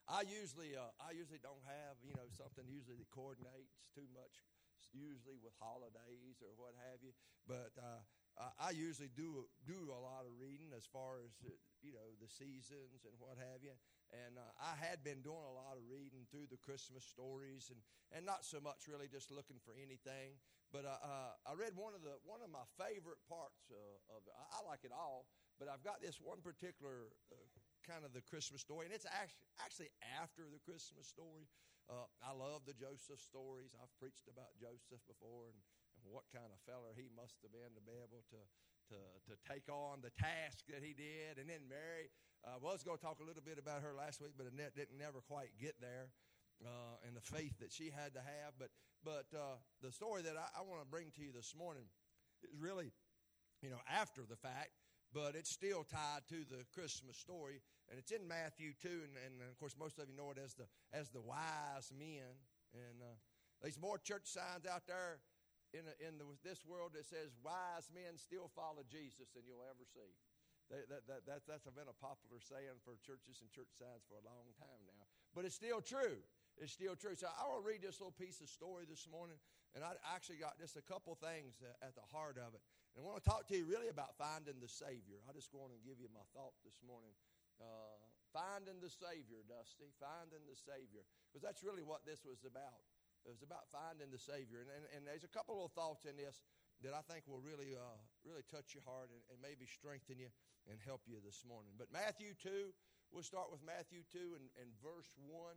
I usually don't have something usually that coordinates too much, usually with holidays or what have you. But I usually do a lot of reading as far as the seasons and what have you. And I had been doing a lot of reading through the Christmas stories and not so much really just looking for anything. But I read one of my favorite parts of it. I like it all, but I've got this one particular kind of the Christmas story, and it's actually after the Christmas story. I love the Joseph stories. I've preached about Joseph before and what kind of feller he must have been to be able to take on the task that he did. And then Mary, I was going to talk a little bit about her last week, but I didn't never quite get there. And the faith that she had to have. But the story that I want to bring to you this morning is really, after the fact, but it's still tied to the Christmas story. And it's in Matthew 2, and of course, most of you know it as the wise men. And there's more church signs out there in this world that says wise men still follow Jesus than you'll ever see. That's been a popular saying for churches and church signs for a long time now. But it's still true. It's still true. So I want to read this little piece of story this morning, and I actually got just a couple things at the heart of it. And I want to talk to you really about finding the Savior. I just want to give you my thought this morning. Finding the Savior, Dusty. Finding the Savior. Because that's really what this was about. It was about finding the Savior. And there's a couple of thoughts in this that I think will really touch your heart and maybe strengthen you and help you this morning. But Matthew 2, we'll start with Matthew 2 and verse 1.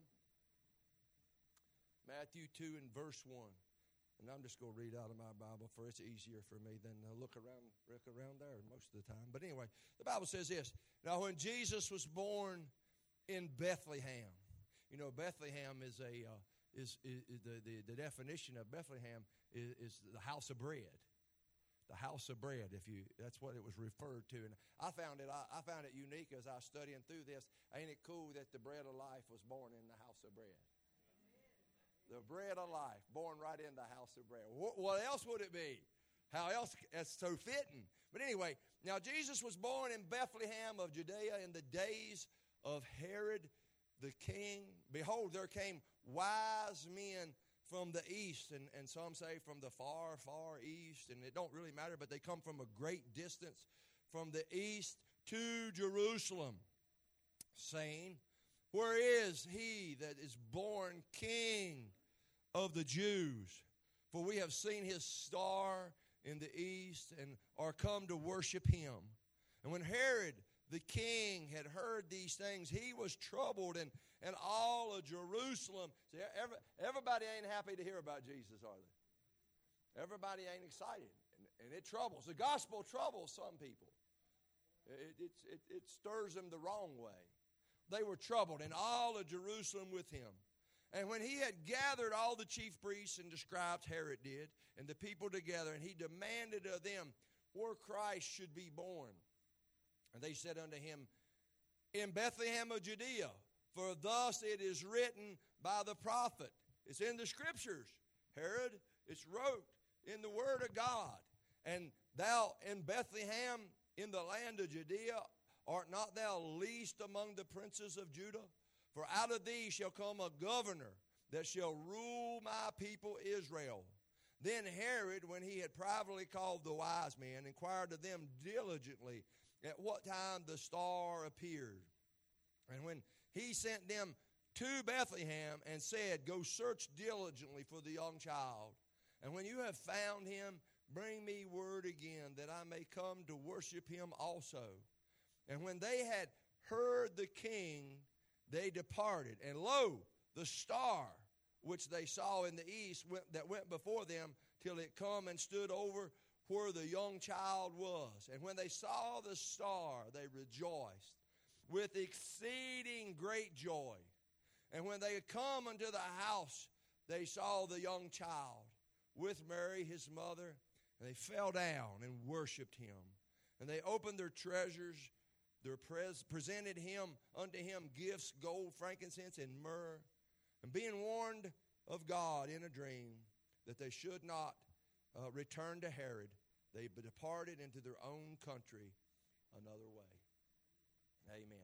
Matthew 2 and verse 1. And I'm just going to read out of my Bible, for it's easier for me than look around there most of the time. But anyway, the Bible says this. Now, when Jesus was born in Bethlehem, Bethlehem is the definition of Bethlehem is the house of bread. The house of bread, that's what it was referred to. And I found it unique as I was studying through this. Ain't it cool that the bread of life was born in the house of bread? The bread of life, born right in the house of bread. What else would it be? How else? That's so fitting. But anyway, now Jesus was born in Bethlehem of Judea in the days of Herod the king. Behold, there came wise men from the east, and some say from the far, far east, and it don't really matter, but they come from a great distance from the east to Jerusalem, saying, where is he that is born King of the Jews? For we have seen his star in the east and are come to worship him. And when Herod the king had heard these things, he was troubled, and all of Jerusalem. See, everybody ain't happy to hear about Jesus, are they? Everybody ain't excited, and it troubles. The gospel troubles some people. It stirs them the wrong way. They were troubled, and all of Jerusalem with him. And when he had gathered all the chief priests and the scribes, Herod did, and the people together, and he demanded of them where Christ should be born. And they said unto him, in Bethlehem of Judea, for thus it is written by the prophet. It's in the scriptures, Herod. It's wrote in the word of God. And thou in Bethlehem in the land of Judea, art not thou least among the princes of Judah? For out of thee shall come a governor that shall rule my people Israel. Then Herod, when he had privately called the wise men, inquired of them diligently at what time the star appeared. And when he sent them to Bethlehem and said, go search diligently for the young child. And when you have found him, bring me word again that I may come to worship him also. And when they had heard the king, they departed. And lo, the star which they saw in the east that went before them till it come and stood over where the young child was. And when they saw the star, they rejoiced with exceeding great joy. And when they had come unto the house, they saw the young child with Mary his mother, and they fell down and worshipped him. And they opened their treasures, presented unto him gifts, gold, frankincense, and myrrh. And being warned of God in a dream that they should not return to Herod, they departed into their own country another way. Amen.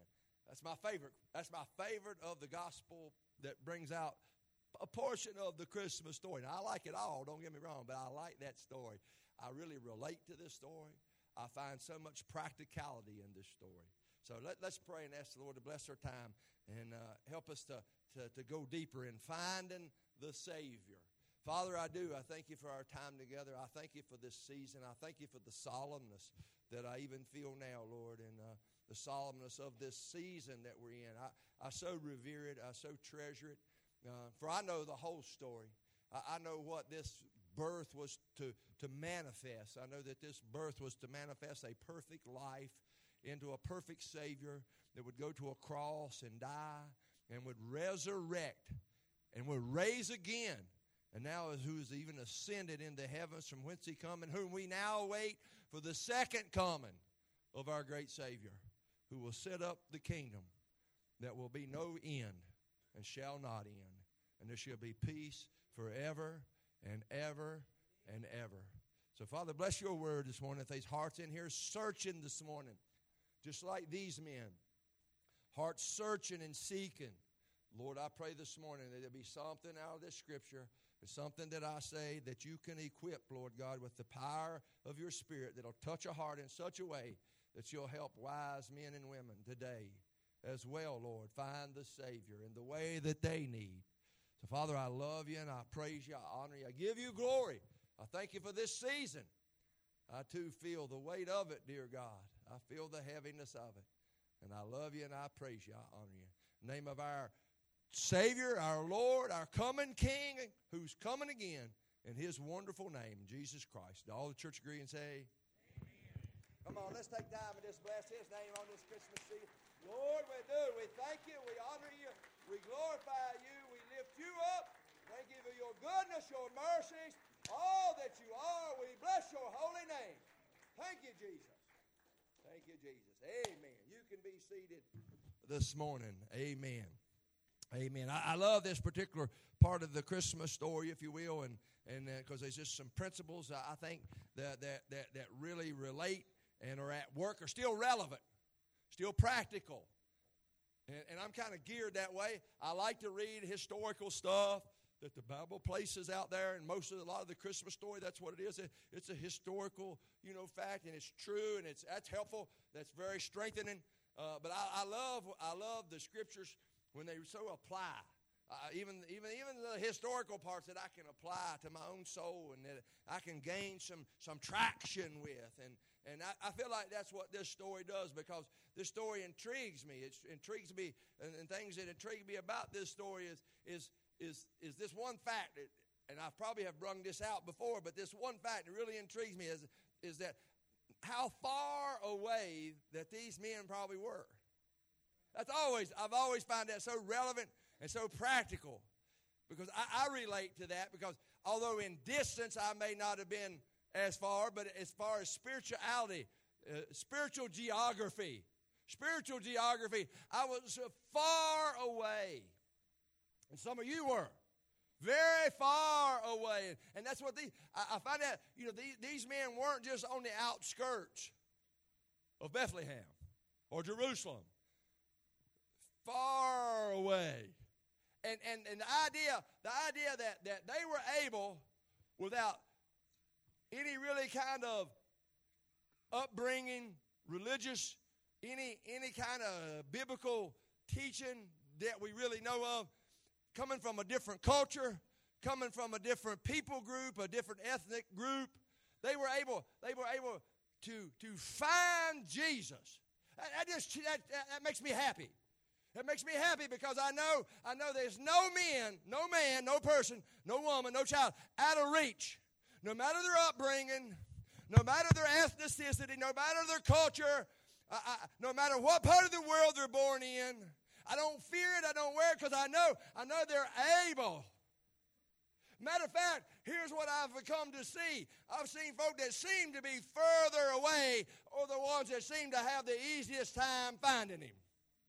That's my favorite. That's my favorite of the gospel that brings out a portion of the Christmas story. Now, I like it all, don't get me wrong, but I like that story. I really relate to this story. I find so much practicality in this story. So let's pray and ask the Lord to bless our time and help us to go deeper in finding the Savior. Father, I thank you for our time together. I thank you for this season. I thank you for the solemnness that I even feel now, Lord, and the solemnness of this season that we're in. I so revere it. I so treasure it. For I know the whole story. I know what this birth was to manifest. I know that this birth was to manifest a perfect life into a perfect Savior that would go to a cross and die and would resurrect and would raise again. And now who is even ascended into heavens from whence he come, and whom we now await for the second coming of our great Savior, who will set up the kingdom that will be no end and shall not end. And there shall be peace forever and ever and ever. So, Father, bless your word this morning. If there's hearts in here searching this morning, just like these men, hearts searching and seeking, Lord, I pray this morning that there be something out of this scripture, something that I say that you can equip, Lord God, with the power of your Spirit that'll touch a heart in such a way that you'll help wise men and women today as well, Lord, find the Savior in the way that they need. So, Father, I love you and I praise you, I honor you, I give you glory. I thank you for this season. I, too, feel the weight of it, dear God. I feel the heaviness of it. And I love you and I praise you, I honor you. In the name of our Savior, our Lord, our coming King, who's coming again, in his wonderful name, Jesus Christ. All the church agree and say, amen. Come on, let's take time and just bless his name on this Christmas season. Lord, we do. We thank you. We honor you. We glorify you. We lift you up. Thank you for your goodness, your mercies, all that you are. We bless your holy name. Thank you, Jesus. Thank you, Jesus. Amen. You can be seated this morning. Amen. Amen. I love this particular part of the Christmas story, if you will, and because there's just some principles I think that really relate and are at work, are still relevant, still practical. And I'm kind of geared that way. I like to read historical stuff that the Bible places out there, and a lot of the Christmas story, that's what it is. It's a historical, fact, and it's true, and that's helpful. That's very strengthening. But I love the scriptures when they so apply, even the historical parts that I can apply to my own soul and that I can gain some traction with. And I feel like that's what this story does, because this story intrigues me. It intrigues me, and things that intrigue me about this story is this one fact, and I probably have brung this out before, but this one fact that really intrigues me is that how far away that these men probably were. I've always found that so relevant and so practical, because I relate to that, because although in distance I may not have been as far, but as far as spirituality, spiritual geography, I was far away. And some of you were very far away. And that's what I find out, these men weren't just on the outskirts of Bethlehem or Jerusalem. Far away. And the idea that they were able, without any really kind of upbringing, religious, any kind of biblical teaching that we really know of, coming from a different culture, coming from a different people group, a different ethnic group, they were able to find Jesus. That makes me happy. It makes me happy, because I know there's no man, no person, no woman, no child out of reach. No matter their upbringing, no matter their ethnicity, no matter their culture, no matter what part of the world they're born in, I don't fear it, I don't wear it, because I know they're able. Matter of fact, here's what I've come to see. I've seen folk that seem to be further away, or the ones that seem to have the easiest time finding him.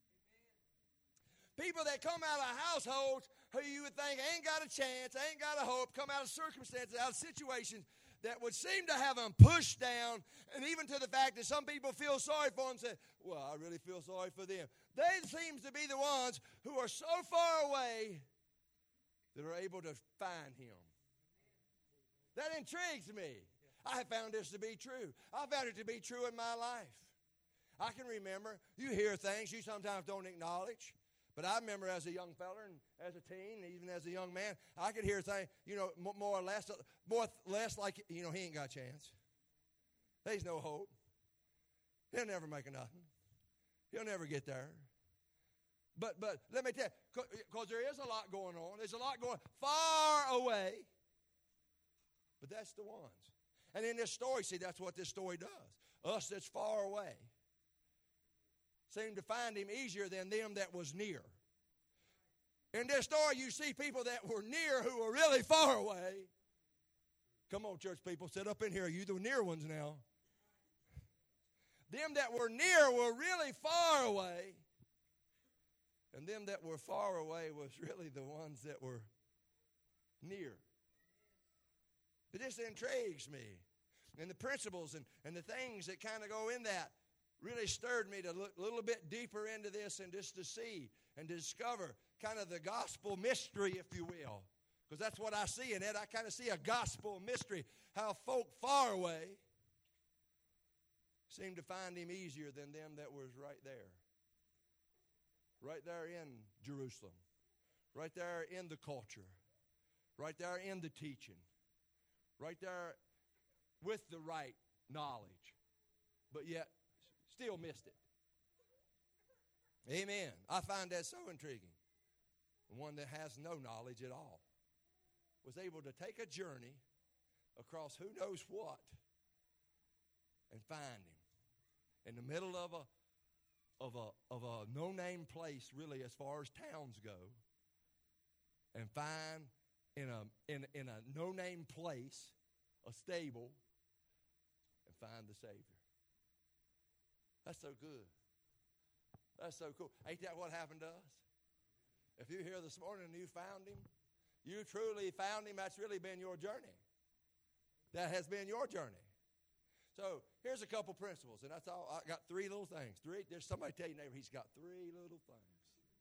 People that come out of households who you would think ain't got a chance, ain't got a hope, come out of circumstances, out of situations that would seem to have them pushed down, and even to the fact that some people feel sorry for them, say, well, I really feel sorry for them. They seem to be the ones who are so far away that are able to find him. That intrigues me. I have found this to be true. I found it to be true in my life. I can remember, you hear things you sometimes don't acknowledge. But I remember as a young fella and as a teen, even as a young man, I could hear things, more or less like, he ain't got a chance. There's no hope. He'll never make a nothing. He'll never get there. But let me tell you, because there is a lot going on. There's a lot going far away. But that's the ones. And in this story, see, that's what this story does. Us that's far away seem to find him easier than them that was near. In this story, you see people that were near who were really far away. Come on, church people, sit up in here. You the near ones now. Them that were near were really far away. And them that were far away was really the ones that were near. But this intrigues me. And the principles and the things that kind of go in that really stirred me to look a little bit deeper into this and just to see and to discover kind of the gospel mystery, if you will. Because that's what I see in it. I kind of see a gospel mystery. How folk far away seem to find him easier than them that was right there. Right there in Jerusalem. Right there in the culture. Right there in the teaching. Right there with the right knowledge. But yet still missed it. Amen. I find that so intriguing. One that has no knowledge at all was able to take a journey across who knows what and find him in the middle of a no-name place, really, as far as towns go, and find in a no-name place a stable and find the Savior. That's so good. That's so cool. Ain't that what happened to us? If you're here this morning and you found him, you truly found him, that's really been your journey. That has been your journey. So here's a couple principles, and that's all. I got three little things. There's somebody tell your neighbor he's got three little things.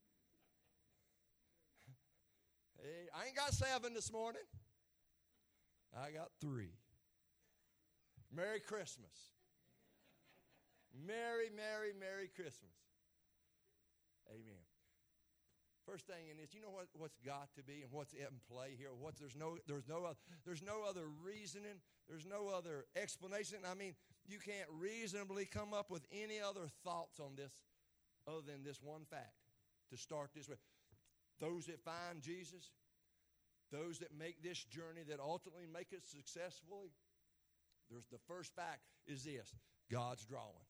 Hey, I ain't got 7 this morning. I got 3. Merry Christmas. Merry, Merry, Merry Christmas. Amen. First thing in this, you know what's got to be and what's in play here? There's no other reasoning. There's no other explanation. I mean, you can't reasonably come up with any other thoughts on this other than this one fact to start this with. Those that find Jesus, those that make this journey, that ultimately make it successfully, there's the first fact is this: God's drawing.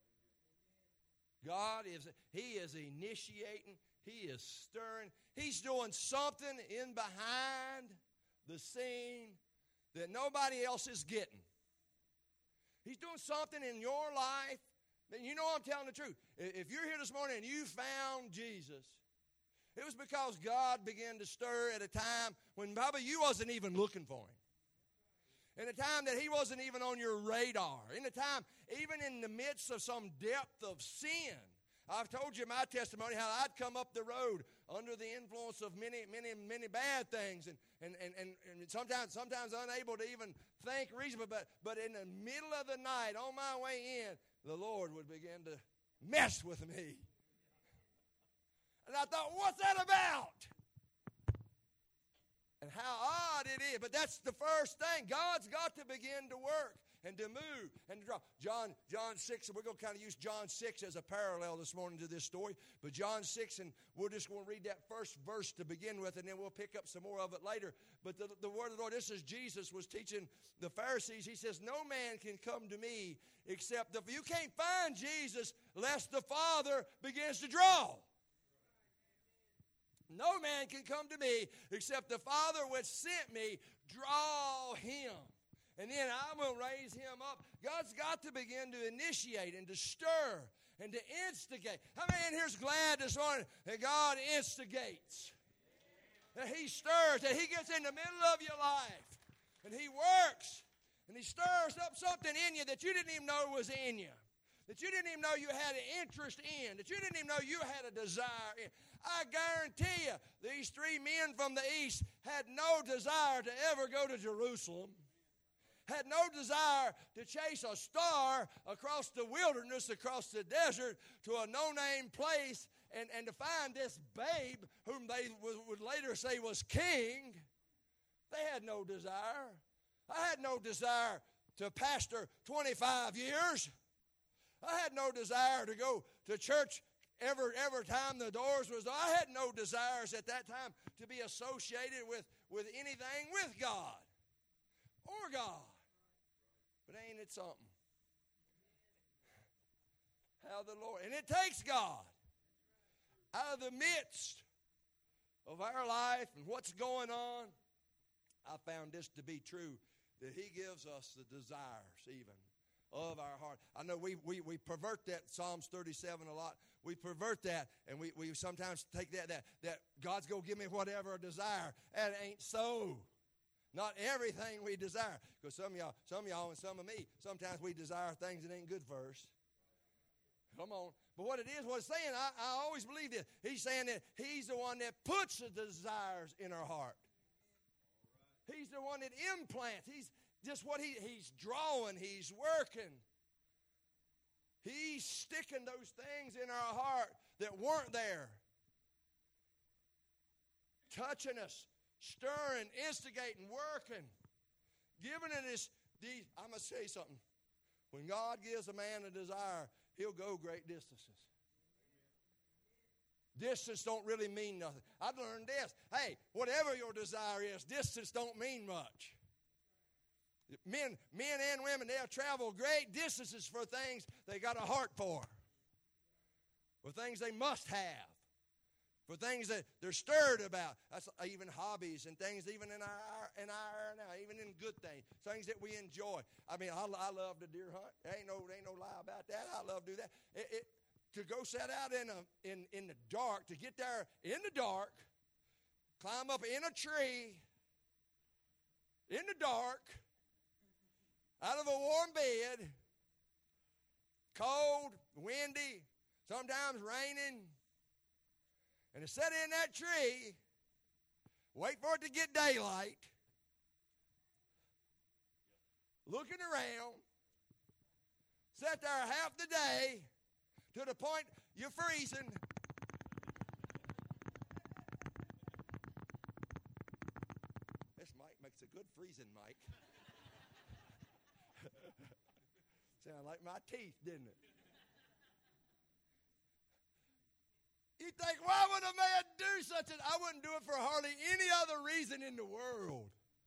He is initiating, he is stirring, he's doing something in behind the scene that nobody else is getting. He's doing something in your life, and you know I'm telling the truth. If you're here this morning and you found Jesus, it was because God began to stir at a time when probably you wasn't even looking for him. In a time that he wasn't even on your radar. In a time, even in the midst of some depth of sin. I've told you my testimony, how I'd come up the road under the influence of many, many, many bad things. And sometimes unable to even think reasonably. But in the middle of the night, on my way in, the Lord would begin to mess with me. And I thought, what's that about? And how odd it is. But that's the first thing. God's got to begin to work and to move and to draw. John 6, and we're going to kind of use John 6 as a parallel this morning to this story. But John 6, and we're just going to read that first verse to begin with, and then we'll pick up some more of it later. But the word of the Lord, this is Jesus was teaching the Pharisees. He says, no man can come to me except you can't find Jesus lest the Father begins to draw. No man can come to me except the Father which sent me draw him. And then I'm going to raise him up. God's got to begin to initiate and to stir and to instigate. How many in here is glad this morning that God instigates? That he stirs, that he gets in the middle of your life. And he works. And he stirs up something in you that you didn't even know was in you, that you didn't even know you had an interest in, that you didn't even know you had a desire in. I guarantee you, these three men from the east had no desire to ever go to Jerusalem, had no desire to chase a star across the wilderness, across the desert, to a no-name place, and to find this babe whom they would later say was king. They had no desire. I had no desire to pastor 25 years. I had no desire to go to church every time the doors was. I had no desires at that time to be associated with anything with God or God. But ain't it something? How the Lord, and it takes God out of the midst of our life and what's going on. I found this to be true, that he gives us the desires even of our heart. I know we pervert that Psalms 37 a lot. We pervert that, and we sometimes take that God's going to give me whatever I desire. That ain't so. Not everything we desire. Because some of y'all and some of me, sometimes we desire things that ain't good for us. Come on. But what it's saying, I always believe this. He's saying that he's the one that puts the desires in our heart. He's the one that implants. He's just what he's drawing. He's working. He's sticking those things in our heart that weren't there. Touching us, stirring, instigating, working, giving it these. I'm going to say something. When God gives a man a desire, he'll go great distances. Distance don't really mean nothing. I've learned this. Hey, whatever your desire is, distance don't mean much. Men and women, they'll travel great distances for things they got a heart for things they must have, for things that they're stirred about. That's even hobbies and things, even in our now, even in good things that we enjoy. I mean, I love to deer hunt. There ain't no lie about that. I love to do that. To go set out in the dark, to get there in the dark, climb up in a tree, in the dark, out of a warm bed, cold, windy, sometimes raining, and to sit in that tree, wait for it to get daylight, looking around, sit there half the day, to the point you're freezing. This mic makes a good freezing mic. Sound like my teeth, didn't it? You think, why would a man do such a... I wouldn't do it for hardly any other reason in the world.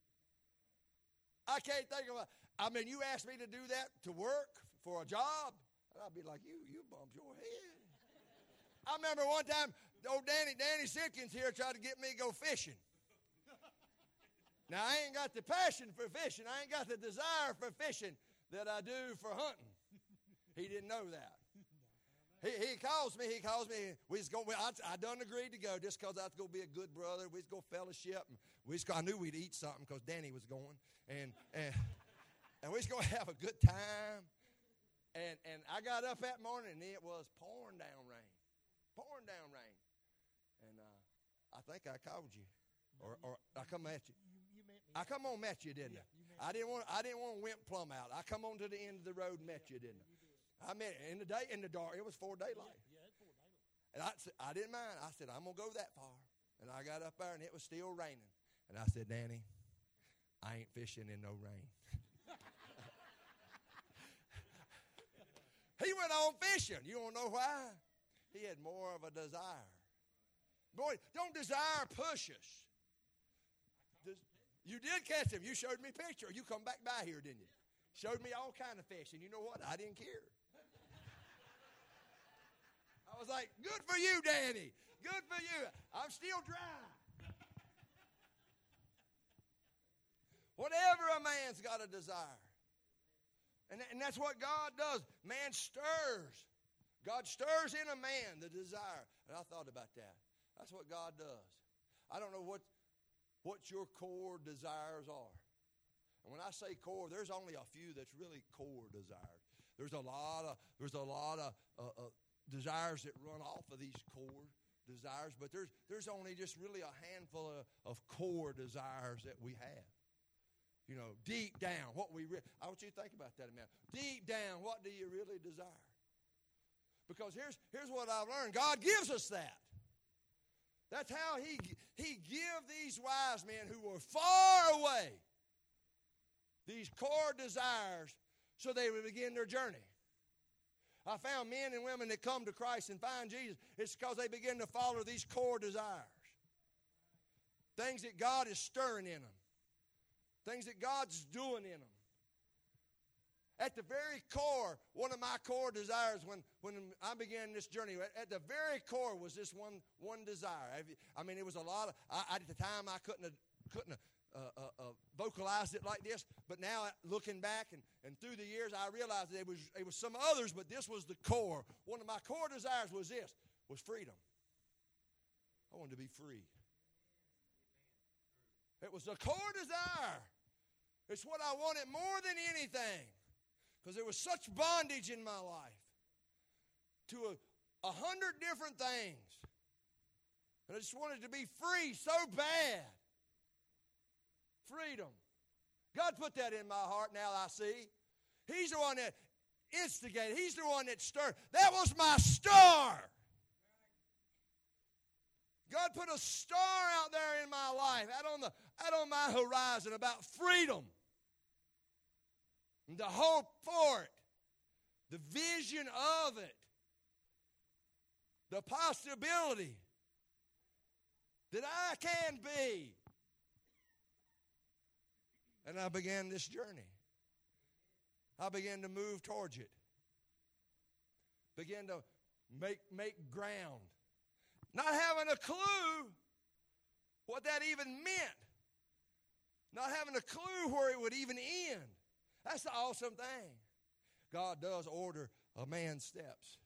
I can't think of you asked me to do that to work for a job, and I'd be like, you bumped your head. I remember one time, old Danny Simpkins here tried to get me to go fishing. Now, I ain't got the passion for fishing. I ain't got the desire for fishing that I do for hunting. He didn't know that. He calls me. I done agreed to go just because I was going to be a good brother. We was going to fellowship. And I knew we'd eat something because Danny was going. And we was going to have a good time. And I got up that morning, and it was pouring down rain. Pouring down rain. And I think I called you. Or I come at you. I come on met you, didn't I? I didn't want to wimp plumb out. I come on to the end of the road and met you, didn't I? I met in the dark. It was 4 daylight. Yeah, it's 4 daylight. And I didn't mind. I said, I'm going to go that far. And I got up there, and it was still raining. And I said, Danny, I ain't fishing in no rain. He went on fishing. You don't know why? He had more of a desire. Boy, don't desire push us. You did catch him. You showed me a picture. You come back by here, didn't you? Showed me all kind of fish. And you know what? I didn't care. I was like, good for you, Danny. Good for you. I'm still dry. Whatever a man's got a desire. And that's what God does. Man stirs. God stirs in a man the desire. And I thought about that. That's what God does. I don't know what your core desires are. And when I say core, there's only a few that's really core desires. There's a lot of desires that run off of these core desires, but there's only just really a handful of core desires that we have. You know, deep down, I want you to think about that a minute. Deep down, what do you really desire? Because here's what I've learned. God gives us that. That's how he gave these wise men who were far away these core desires so they would begin their journey. I found men and women that come to Christ and find Jesus, it's because they begin to follow these core desires. Things that God is stirring in them. Things that God's doing in them. At the very core, one of my core desires when I began this journey, at the very core was this one desire. I mean, it was a lot of, at the time I couldn't vocalize it like this, but now looking back and through the years, I realized that it was some others, but this was the core. One of my core desires was freedom. I wanted to be free. It was a core desire. It's what I wanted more than anything. Because there was such bondage in my life to 100 different things. And I just wanted to be free so bad. Freedom. God put that in my heart, now I see. He's the one that instigated. He's the one that stirred. That was my star. God put a star out there in my life, out on my horizon about freedom. And the hope for it, the vision of it, the possibility that I can be. And I began this journey. I began to move towards it. Began to make ground. Not having a clue what that even meant. Not having a clue where it would even end. That's the awesome thing. God does order a man's steps.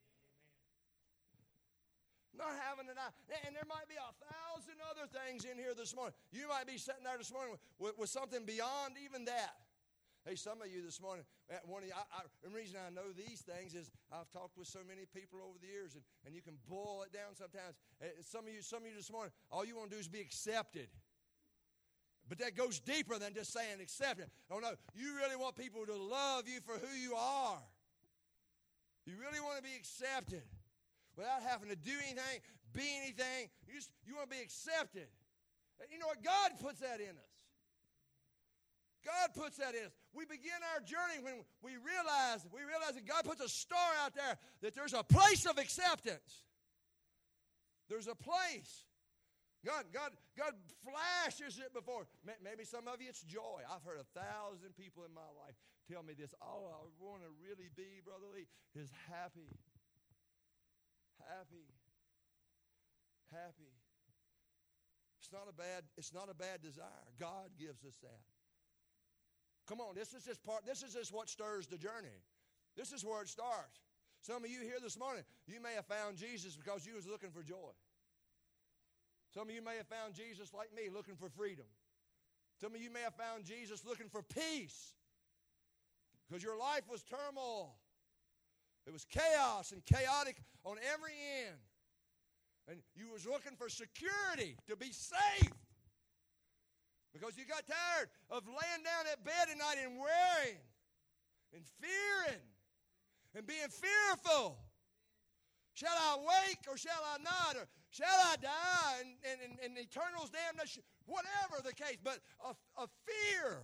Not having an eye. And there might be 1,000 other things in here this morning. You might be sitting there this morning with something beyond even that. Hey, some of you this morning, the reason I know these things is I've talked with so many people over the years, and you can boil it down sometimes. Some of you this morning, all you want to do is be accepted. But that goes deeper than just saying accepted. Oh, no, you really want people to love you for who you are. You really want to be accepted without having to do anything, be anything. You want to be accepted. You know what? God puts that in us. God puts that in us. We begin our journey when we realize that God puts a star out there, that there's a place of acceptance. There's a place. God flashes it before. Maybe some of you it's joy. I've heard 1,000 people in my life tell me this. All I want to really be, Brother Lee, is happy. Happy. Happy. It's not a bad desire. God gives us that. Come on, this is just what stirs the journey. This is where it starts. Some of you here this morning, you may have found Jesus because you was looking for joy. Some of you may have found Jesus like me, looking for freedom. Some of you may have found Jesus looking for peace because your life was turmoil. It was chaos and chaotic on every end. And you was looking for security, to be safe. Because you got tired of laying down at bed at night and worrying and fearing and being fearful. Shall I wake or shall I not? Or shall I die and eternal's damnation? Whatever the case, but a fear.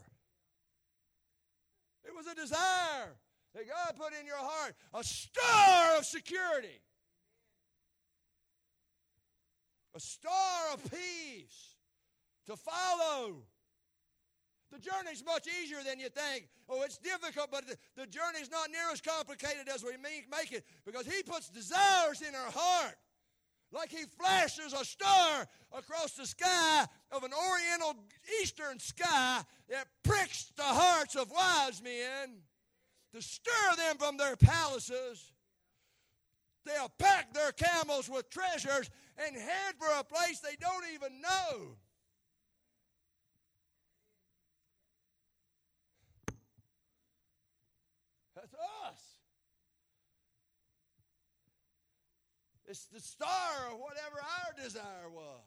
It was a desire that God put in your heart, a star of security, a star of peace to follow. The journey's much easier than you think. Oh, it's difficult, but the journey's not near as complicated as we make it, because He puts desires in our heart. Like He flashes a star across the sky of an oriental eastern sky that pricks the hearts of wise men to stir them from their palaces. They'll pack their camels with treasures and head for a place they don't even know. us. It's the star of whatever our desire was.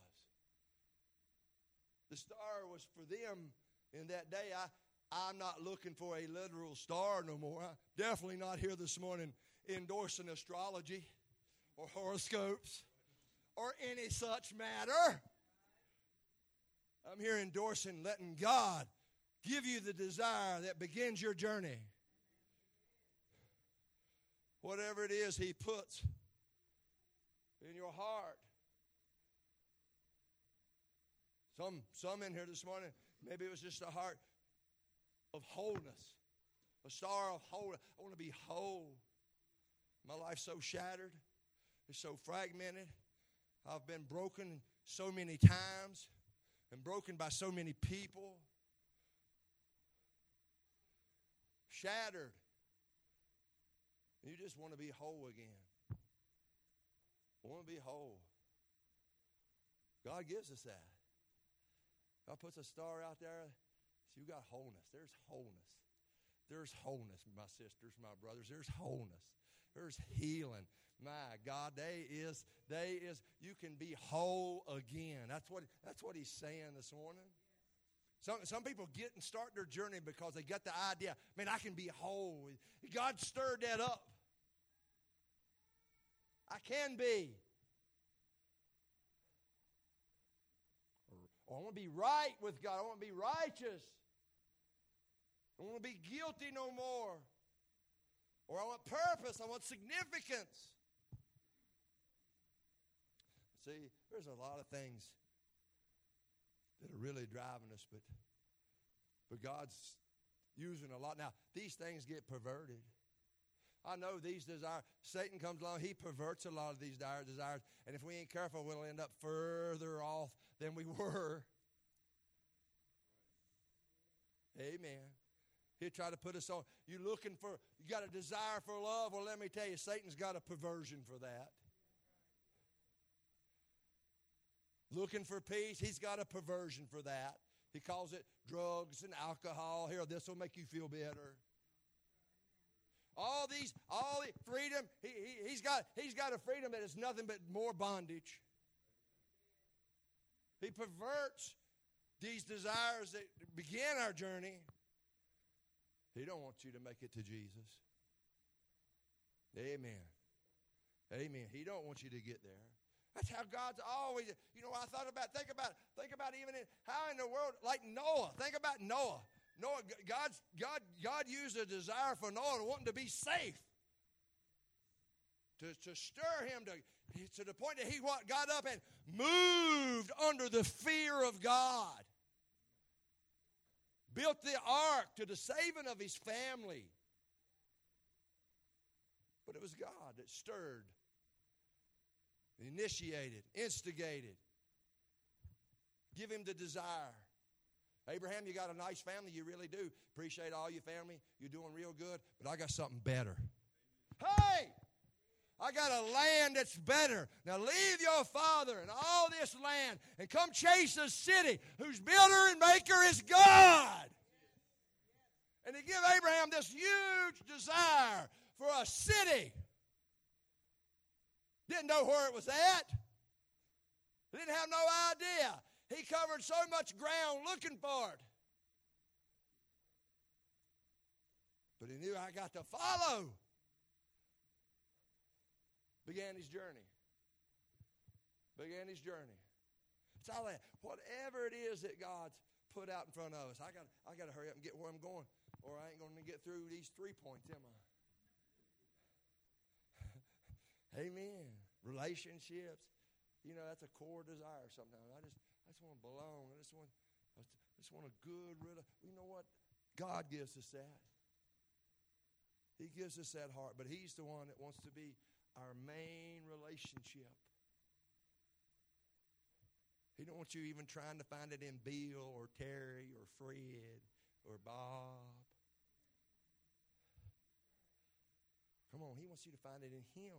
The star was for them in that day. I'm not looking for a literal star no more. I'm definitely not here this morning endorsing astrology or horoscopes or any such matter. I'm here endorsing letting God give you the desire that begins your journey. Whatever it is He puts in your heart. Some in here this morning, maybe it was just a heart of wholeness, a star of wholeness. I want to be whole. My life's so shattered. It's so fragmented. I've been broken so many times and broken by so many people. Shattered. You just want to be whole again. I want to be whole. God gives us that. God puts a star out there. So you got wholeness. There's wholeness. There's wholeness, my sisters, my brothers. There's wholeness. There's healing. My God, you can be whole again. That's what He's saying this morning. Some people get and start their journey because they got the idea, man, I can be whole. God stirred that up. I can be. Or I want to be right with God. I want to be righteous. I want to be guilty no more. Or I want purpose. I want significance. See, there's a lot of things that are really driving us, but God's using a lot. Now, these things get perverted. I know these desires. Satan comes along, he perverts a lot of these desires, and if we ain't careful, we'll end up further off than we were. Amen. He'll try to put us on. You got a desire for love? Well, let me tell you, Satan's got a perversion for that. Looking for peace, he's got a perversion for that. He calls it drugs and alcohol. Here, this will make you feel better. All the freedom, he's got a freedom that is nothing but more bondage. He perverts these desires that begin our journey. He don't want you to make it to Jesus. Amen. Amen. He don't want you to get there. That's how God's always, I think about even how in the world, like Noah. Think about Noah. God used a desire for Noah to wanting to be safe. To stir him to the point that he got up and moved under the fear of God. Built the ark to the saving of his family. But it was God that stirred, initiated, instigated. Give him the desire. Abraham, you got a nice family. You really do. Appreciate all your family. You're doing real good. But I got something better. Hey! I got a land that's better. Now leave your father and all this land and come chase a city whose builder and maker is God. And he give Abraham this huge desire for a city. Didn't know where it was at. Didn't have no idea. He covered so much ground looking for it. But he knew I got to follow. Began his journey. It's all that. Whatever it is that God's put out in front of us, I got to hurry up and get where I'm going, or I ain't going to get through these 3 points, am I? Amen. Relationships. That's a core desire sometimes. I just want to belong. I just want a good You know what? God gives us that. He gives us that heart, but He's the one that wants to be our main relationship. He don't want you even trying to find it in Bill or Terry or Fred or Bob. Come on, He wants you to find it in Him.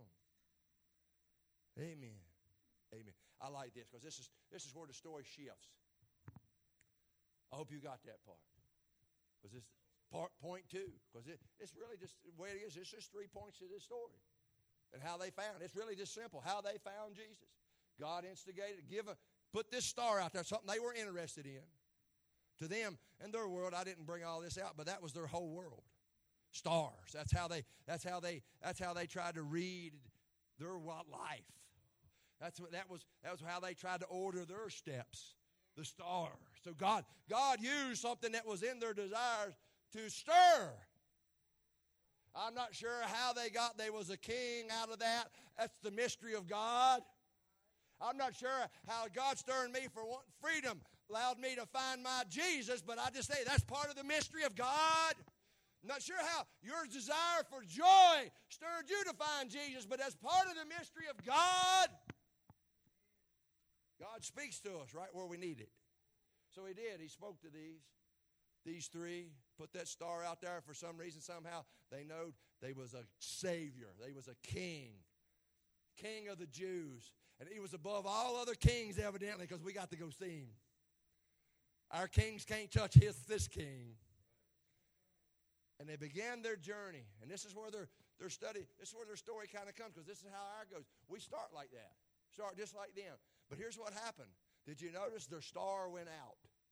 Amen. Amen. I like this because this is where the story shifts. I hope you got that part. Because Point two, because it's really just the way it is. It's just 3 points to this story and how they found. It's really just simple, how they found Jesus. God instigated, put this star out there, something they were interested in. To them and their world, I didn't bring all this out, but that was their whole world. Stars. That's how they tried to read their life. That was how they tried to order their steps. The stars. So God used something that was in their desires to stir. I'm not sure how there was a king out of that. That's the mystery of God. I'm not sure how God stirring me for freedom allowed me to find my Jesus, but I just say that's part of the mystery of God. I'm not sure how your desire for joy stirred you to find Jesus, but that's part of the mystery of God. God speaks to us right where we need it. So he did. He spoke to these three, put that star out there. For some reason, somehow, they know they was a Savior. They was a king of the Jews. And he was above all other kings, evidently, because we got to go see him. Our kings can't touch this king. And they began their journey. And this is where their study, this is where their story kind of comes, because this is how ours goes. We start like that. Start just like them. But here's what happened. Did you notice their star went out?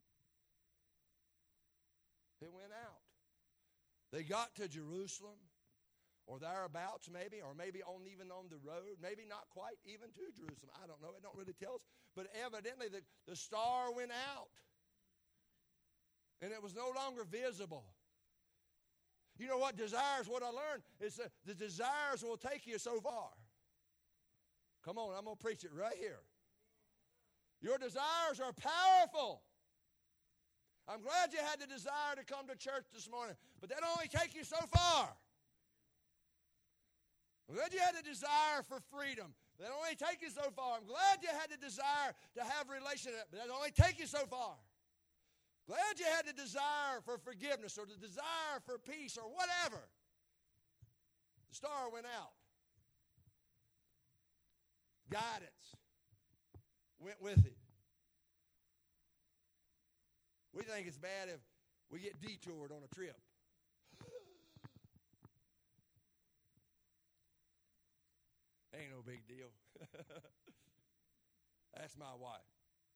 It went out. They got to Jerusalem, or thereabouts maybe, or maybe even on the road, maybe not quite even to Jerusalem. I don't know. It don't really tell us. But evidently the star went out. And it was no longer visible. You know what desires, what I learned is that the desires will take you so far. Come on, I'm going to preach it right here. Your desires are powerful. I'm glad you had the desire to come to church this morning, but that only take you so far. I'm glad you had the desire for freedom. That only take you so far. I'm glad you had the desire to have a relationship, but that only take you so far. Glad you had the desire for forgiveness or the desire for peace or whatever. The star went out. Guidance went with it. We think it's bad if we get detoured on a trip. Ain't no big deal. That's my wife.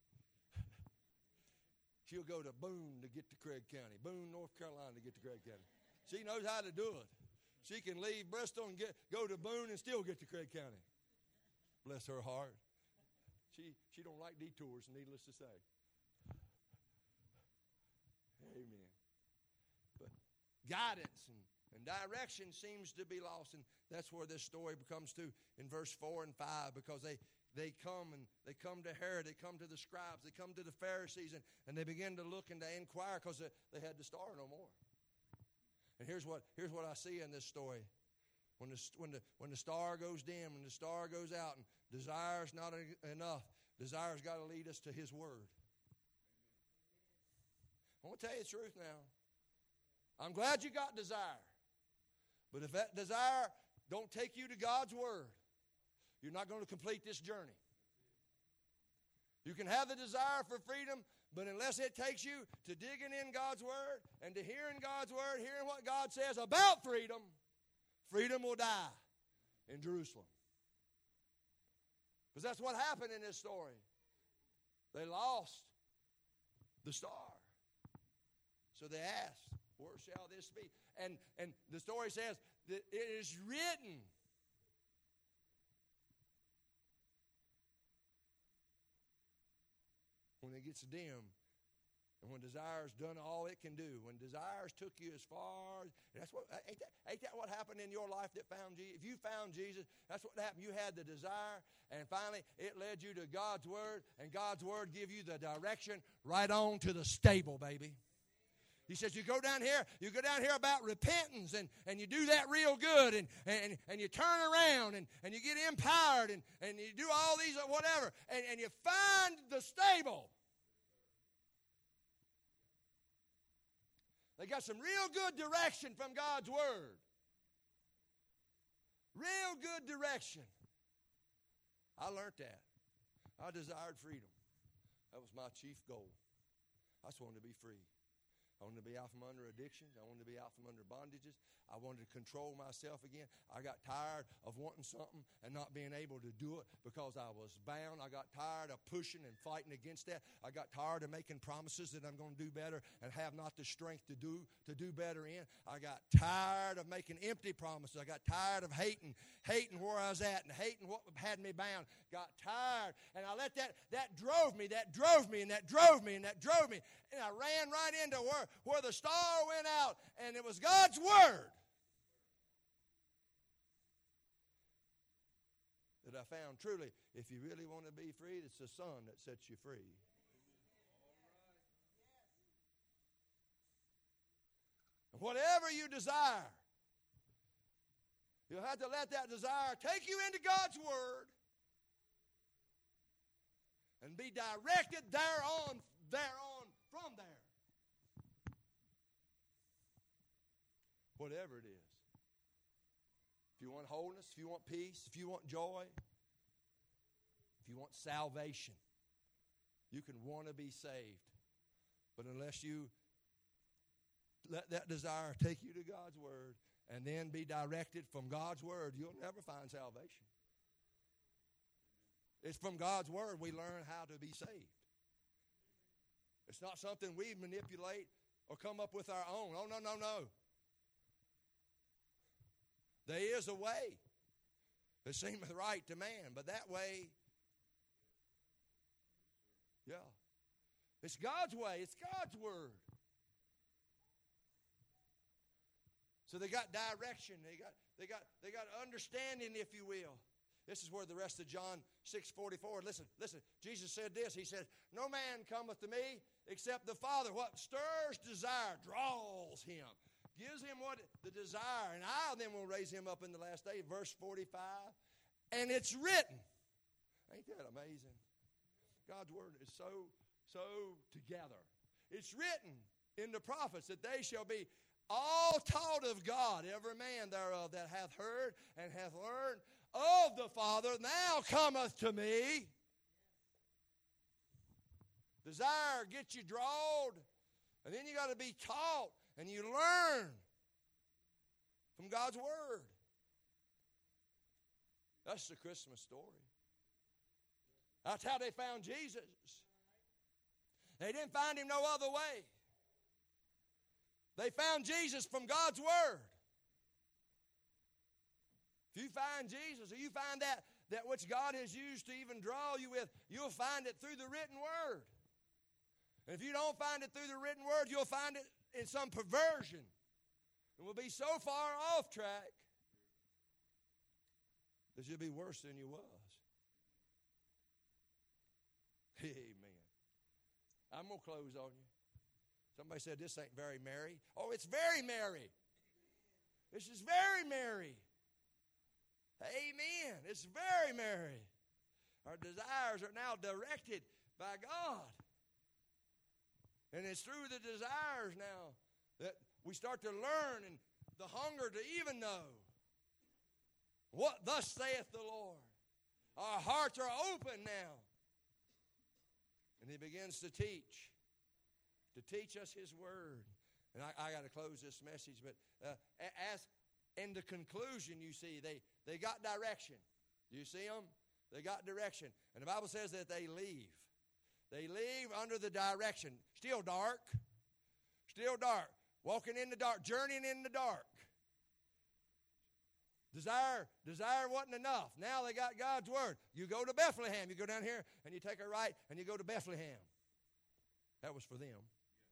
She'll go to Boone to get to Craig County. Boone, North Carolina to get to Craig County. She knows how to do it. She can leave Bristol and go to Boone and still get to Craig County. Bless her heart. She don't like detours, needless to say. Amen. But guidance and direction seems to be lost, and that's where this story comes to in verse 4 and 5, because they come to Herod, they come to the scribes, they come to the Pharisees, and they begin to look and to inquire because they had the star no more. And here's what I see in this story. When the star goes dim, when the star goes out, and desire's not enough, desire's got to lead us to his word. I want to tell you the truth now. I'm glad you got desire. But if that desire don't take you to God's word, you're not going to complete this journey. You can have the desire for freedom, but unless it takes you to digging in God's word and to hearing God's word, hearing what God says about freedom, freedom will die in Jerusalem. Because that's what happened in this story. They lost the star. So they asked, where shall this be? And the story says that it is written. When it gets dim, and when desire's done all it can do, when desires took you as far, ain't that what happened in your life that found Jesus? If you found Jesus, that's what happened. You had the desire, and finally it led you to God's word, and God's word give you the direction right on to the stable, baby. He says, you go down here about repentance, and you do that real good, and you turn around, and you get empowered, and you do all these whatever, and you find the stable. They got some real good direction from God's word. Real good direction. I learned that. I desired freedom. That was my chief goal. I just wanted to be free. I wanted to be out from under addictions. I wanted to be out from under bondages. I wanted to control myself again. I got tired of wanting something and not being able to do it because I was bound. I got tired of pushing and fighting against that. I got tired of making promises that I'm going to do better and have not the strength to do better in. I got tired of making empty promises. I got tired of hating where I was at and hating what had me bound. Got tired, and I let that drove me, and that drove me. And I ran right into where the star went out, and it was God's Word that I found. Truly, if you really want to be free, it's the Son that sets you free. Whatever you desire, you'll have to let that desire take you into God's Word and be directed thereon from there. Whatever it is. If you want wholeness, if you want peace, if you want joy, if you want salvation, you can want to be saved. But unless you let that desire take you to God's Word and then be directed from God's Word, you'll never find salvation. It's from God's Word we learn how to be saved. It's not something we manipulate or come up with our own. Oh, no. There is a way that seemeth right to man, but that way, yeah, it's God's way. It's God's Word. So they got direction. They got understanding, if you will. This is where the rest of John 6:44. Listen. Jesus said this. He said, "No man cometh to me except the Father." What stirs desire draws him. Gives him what the desire, and I then will raise him up in the last day. Verse 45. And it's written. Ain't that amazing? God's Word is so together. It's written in the prophets that they shall be all taught of God, every man thereof that hath heard and hath learned of the Father now cometh to me. Desire gets you drawn, and then you got to be taught, and you learn from God's Word. That's the Christmas story. That's how they found Jesus. They didn't find him no other way. They found Jesus from God's Word. If you find Jesus, or you find that which God has used to even draw you with, you'll find it through the written Word. And if you don't find it through the written Word, you'll find it in some perversion. And will be so far off track that you'll be worse than you was. Amen. I'm going to close on you. Somebody said this ain't very merry. Oh, it's very merry. This is very merry. Amen. It's very merry. Our desires are now directed by God. And it's through the desires now that we start to learn and the hunger to even know what thus saith the Lord. Our hearts are open now. And he begins to teach us his word. And I got to close this message, but as in the conclusion, you see, they got direction. Do you see them? They got direction. And the Bible says that they leave. They leave under the direction. Still dark. Walking in the dark. Journeying in the dark. Desire wasn't enough. Now they got God's Word. You go to Bethlehem. You go down here and you take a right and you go to Bethlehem. That was for them.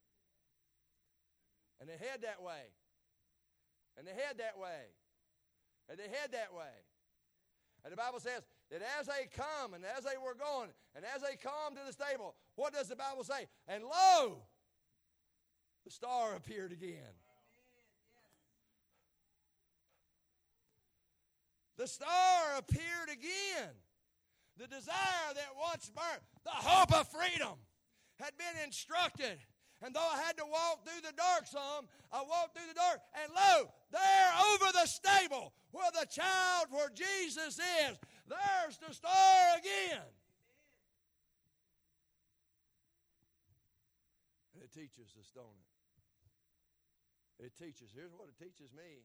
And they head that way. And they head that way. And they head that way. And the Bible says that as they come and as they were going and as they come to the stable, what does the Bible say? And lo, the star appeared again. The star appeared again. The desire that once burnt, the hope of freedom, had been instructed. And though I had to walk through the dark some, I walked through the dark, and lo, there over the stable, where the child, where Jesus is, there's the star again. And it teaches us, don't it? It teaches. Here's what it teaches me.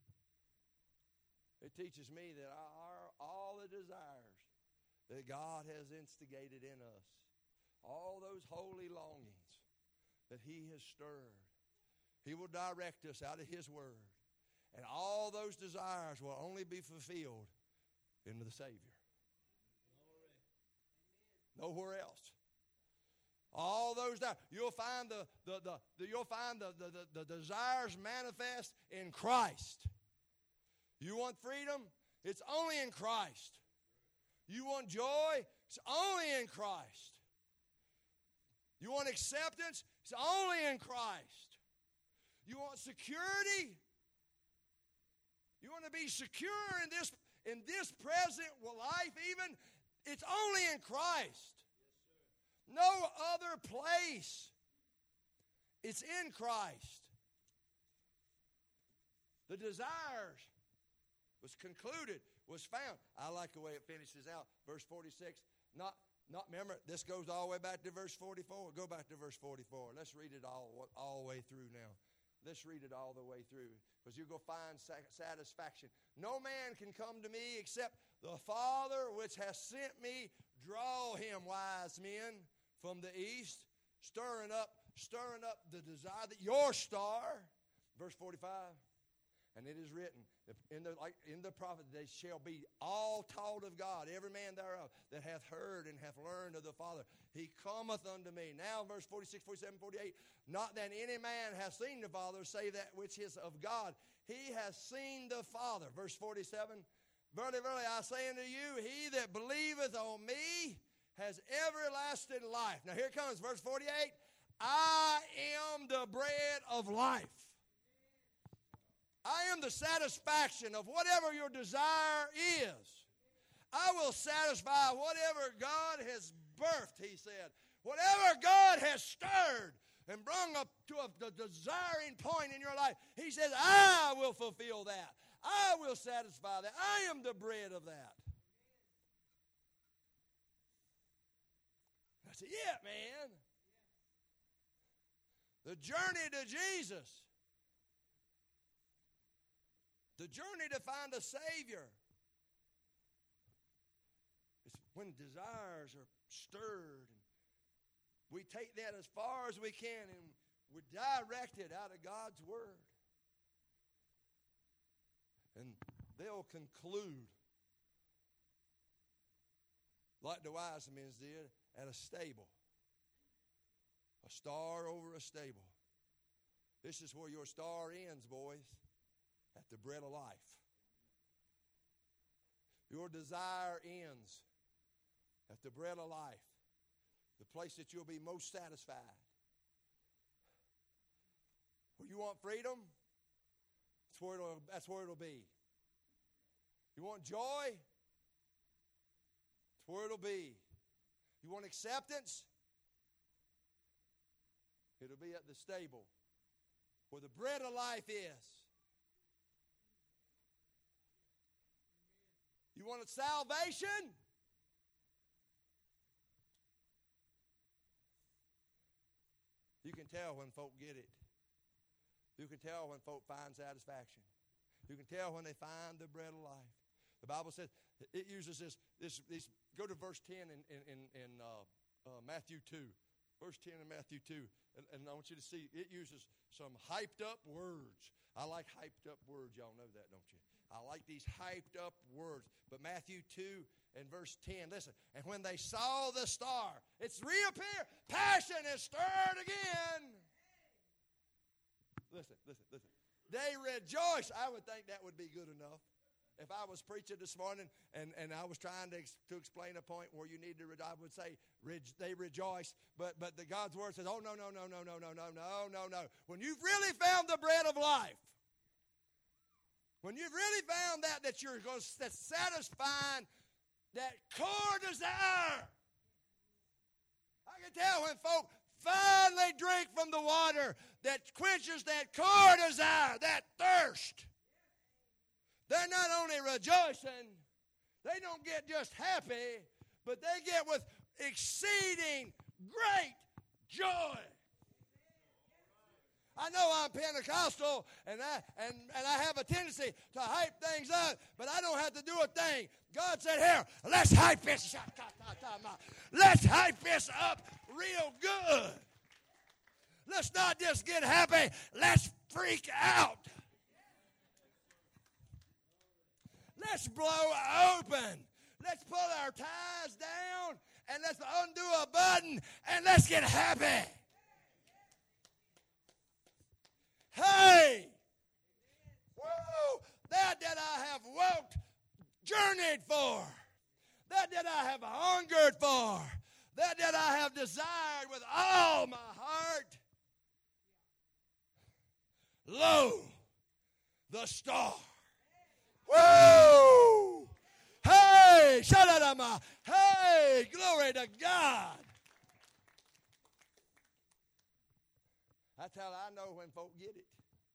It teaches me that all the desires that God has instigated in us, all those holy longings that He has stirred, He will direct us out of His Word. And all those desires will only be fulfilled in the Savior. Nowhere else. All those you'll find the desires manifest in Christ. You want freedom? It's only in Christ. You want joy? It's only in Christ. You want acceptance? It's only in Christ. You want security? You want to be secure in this present life even? It's only in Christ. No other place. It's in Christ. The desires was concluded, was found. I like the way it finishes out. Verse 46. Remember, this goes all the way back to verse 44. Go back to verse 44. Let's read it all the way through now. Let's read it all the way through, because you're going to find satisfaction. No man can come to me except the Father which has sent me. Draw him, wise men, from the east, stirring up the desire that your star. Verse 45. And it is written in the prophet, they shall be all taught of God, every man thereof that hath heard and hath learned of the Father. He cometh unto me. Now, verse 46, 47, 48. Not that any man hath seen the Father, save that which is of God. He hath seen the Father. Verse 47. Verily, verily, I say unto you, he that believeth on me has everlasting life. Now here comes verse 48. I am the bread of life. I am the satisfaction of whatever your desire is. I will satisfy whatever God has birthed, he said. Whatever God has stirred and brought up to the desiring point in your life, he says, I will fulfill that. I will satisfy that. I am the bread of that. I said, yeah, man. The journey to Jesus. The journey to find a Savior. It's when desires are stirred. And we take that as far as we can and we direct it out of God's Word. And they'll conclude like the wise men did at a stable. A star over a stable. This is where your star ends, boys. At the bread of life. Your desire ends at the bread of life. The place that you'll be most satisfied. Where you want freedom, that's where it'll be. You want joy? That's where it'll be. You want acceptance? It'll be at the stable where the bread of life is. You want salvation? You can tell when folk get it. You can tell when folk find satisfaction. You can tell when they find the bread of life. The Bible says, it uses this go to verse 10 in Matthew 2. Verse 10 in Matthew 2. And I want you to see, it uses some hyped up words. I like hyped up words. Y'all know that, don't you? I like these hyped up words. But Matthew 2 and verse 10, listen. And when they saw the star, it's reappeared. Passion is stirred again. Listen. They rejoice. I would think that would be good enough. If I was preaching this morning and I was trying to explain a point where you need to, I would say they rejoice. But the God's Word says, oh, no. When you've really found the bread of life, when you've really found that you're going to satisfy that core desire. I can tell when folk finally drink from the water that quenches that core desire, that thirst. They're not only rejoicing, they don't get just happy, but they get with exceeding great joy. I know I'm Pentecostal, and I have a tendency to hype things up, but I don't have to do a thing. God said, here, let's hype this. Let's hype this up real good. Let's not just get happy. Let's freak out. Let's blow open. Let's pull our ties down and let's undo a button and let's get happy. Hey! Woo! That I have walked, journeyed for. That I have hungered for. That I have desired with all my heart. Lo, the star. Woo! Hey! Shaladama! Hey! Glory to God! That's how I know when folk get it.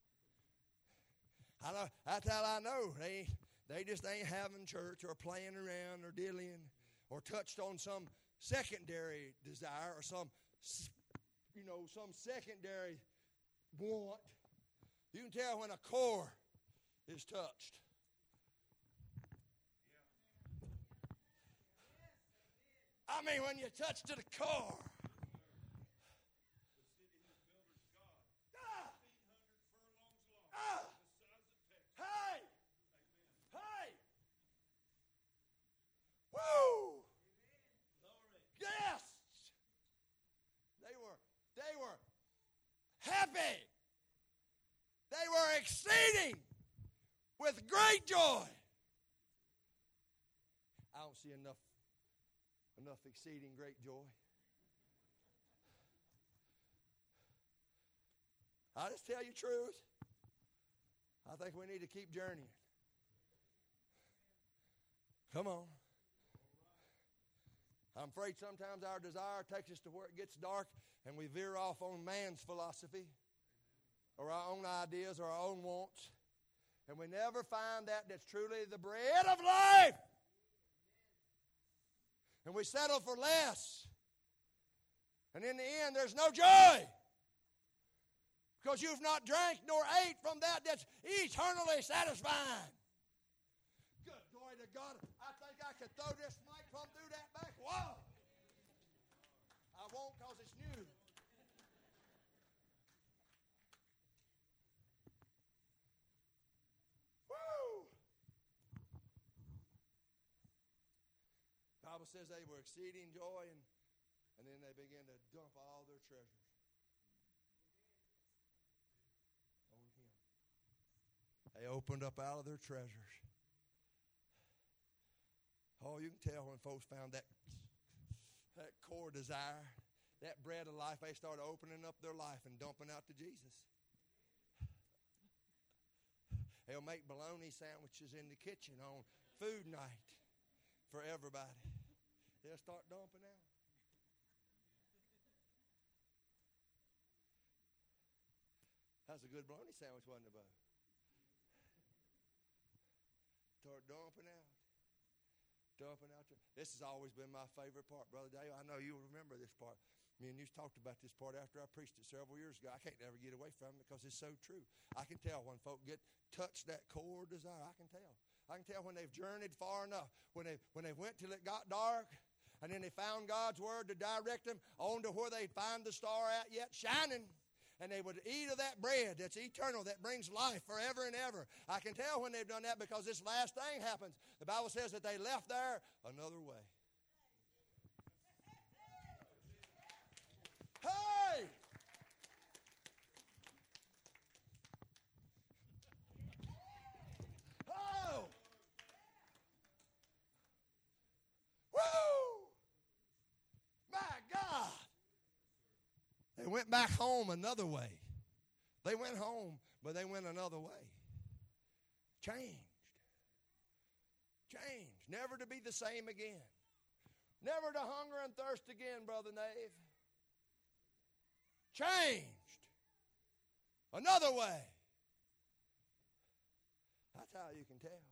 That's how I know. They just ain't having church or playing around or dillying or touched on some secondary desire or some secondary want. You can tell when a core is touched. I mean, when you touch to the core. Hey! Hey! Woo! Yes! They were happy. They were exceeding with great joy. I don't see enough exceeding great joy. I'll just tell you the truth. I think we need to keep journeying. Come on. I'm afraid sometimes our desire takes us to where it gets dark and we veer off on man's philosophy or our own ideas or our own wants. And we never find that's truly the bread of life. And we settle for less. And in the end, there's no joy. Because you've not drank nor ate from that's eternally satisfying. Good glory to God. I think I could throw this mic plumb through that back wall. I won't because it's new. Woo! The Bible says they were exceeding joy and then they began to dump all their treasures. They opened up out of their treasures. Oh, you can tell when folks found that core desire, that bread of life, they started opening up their life and dumping out to Jesus. They'll make bologna sandwiches in the kitchen on food night for everybody. They'll start dumping out. That's a good bologna sandwich, wasn't it, bud? Start dumping out. This has always been my favorite part, Brother Dave. I know you'll remember this part. Me and you talked about this part after I preached it several years ago. I can't never get away from it because it's so true. I can tell when folk touch that core desire. I can tell. I can tell when they've journeyed far enough. When they went till it got dark, and then they found God's word to direct them on to where they'd find the star at yet shining. And they would eat of that bread that's eternal, that brings life forever and ever. I can tell when they've done that because this last thing happens. The Bible says that they left there another way. Hey! Oh! Woo! My God! They went back home another way. They went home, but they went another way. Changed. Never to be the same again. Never to hunger and thirst again, Brother Nave. Changed. Another way. That's how you can tell.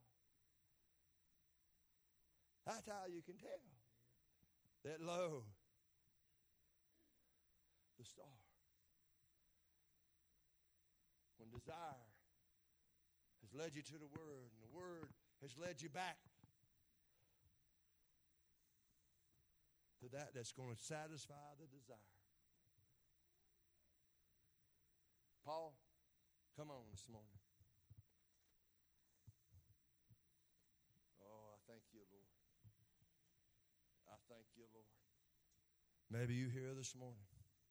That's how you can tell. That lo, the star. desire has led you to the Word, and the Word has led you back to that's going to satisfy the desire. Paul, come on this morning. Oh, I thank you, Lord. I thank you, Lord. Maybe you here this morning.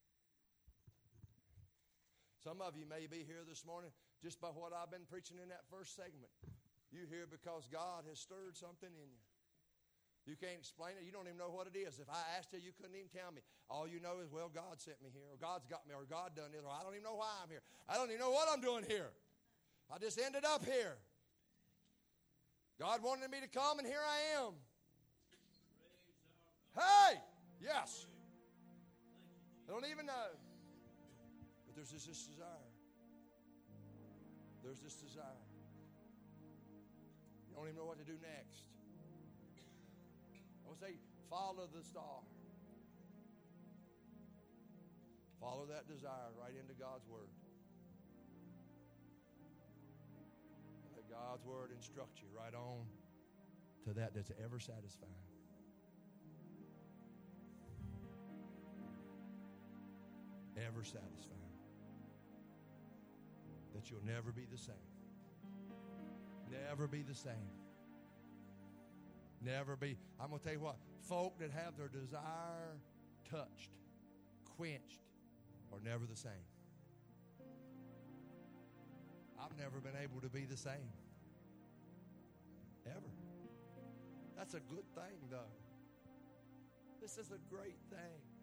Some of you may be here this morning just by what I've been preaching in that first segment. You here because God has stirred something in you. You can't explain it. You don't even know what it is. If I asked you, you couldn't even tell me. All you know is, well, God sent me here, or God's got me, or God done this, or I don't even know why I'm here. I don't even know what I'm doing here. I just ended up here. God wanted me to come, and here I am. Hey! Yes. I don't even know. But there's this desire. There's this desire. You don't even know what to do next. I would say, follow the star. Follow that desire right into God's Word. Let God's Word instruct you right on to that's ever satisfying. Ever satisfying. That you'll never be the same. Never be the same. Never be. I'm going to tell you what. Folk that have their desire touched, quenched, are never the same. I've never been able to be the same. Ever. That's a good thing, though. This is a great thing.